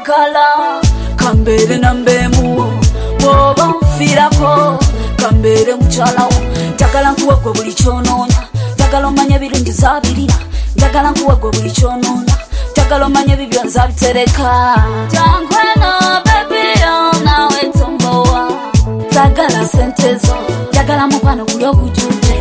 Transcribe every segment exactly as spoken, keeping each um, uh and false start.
njagala kambere nambemu woba mfirako kambere mchalawo njagala nkuwegwe buli kyonoona njagala omanye birungi zabirina njagala nkuwegwe buli kyonoona njagala omanye bibyo nzabitereka jangweno baby yo nawe tombowa njagala sentezo njagala mukwano guli ogujjudde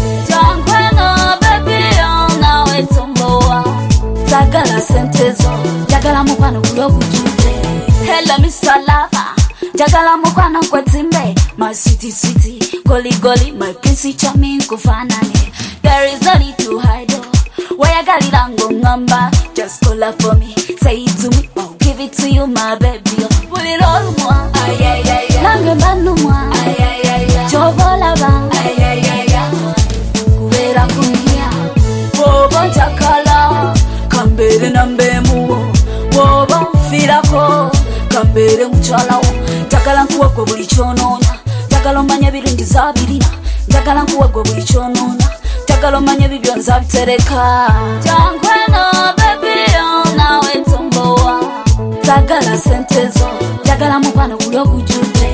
jangweno baby yo nawe tombowa njagala sentezo njagala mukwano guli ogujjudde hello mister Lava njagala mukwano kwezimbe my sweetie sweetie goli goli my prince charming kufanane there is no need to hide wayagalira ngongamba just call up for me say it to me I'll give it to you my baby put it all moi ay ay ay nange banu moi ay ay ay chobola ba ay ay ay kubera kunia bobo njagala kambere nambemu bobo mfirako kambere mchalawo njagala nkuwegwe buli kyonoona njagala omanye birungi zabirina njagala nkuwegwe buli kyonoona njagala omanye bibyo nzabitereka jangweno baby yo nawe tombowa njagala sentezo njagala mukwano guli ogujjudde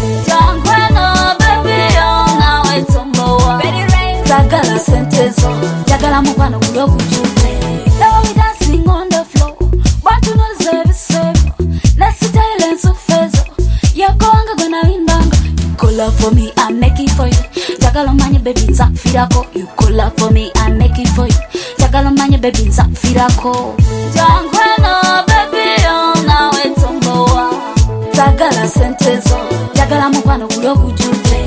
jangweno baby yo nawe tombowa njagala sentezo njagala mukwano guli ogujjudde now we dancing on the floor want to know the service let's silence of fezo yakonga gona windanga call up for me I'm making for you njagala omanye baby nzafirako you call up for me I'm making for you njagala omanye baby nzafirako jangweno baby yo nawe tombowa njagala sentezo njagala mukwano guli ogujjudde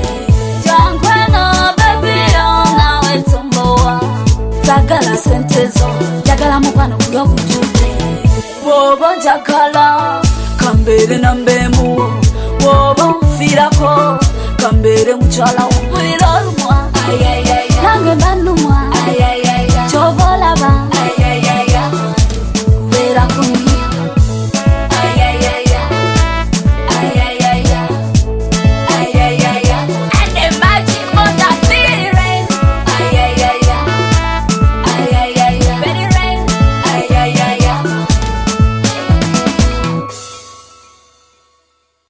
jangweno baby yo nawe tombowa njagala sentezo njagala mukwano guli ogujjudde woba njagala kambere nambemu woba mfirako kambere mchalawo put it all moi ay ay ay nange banu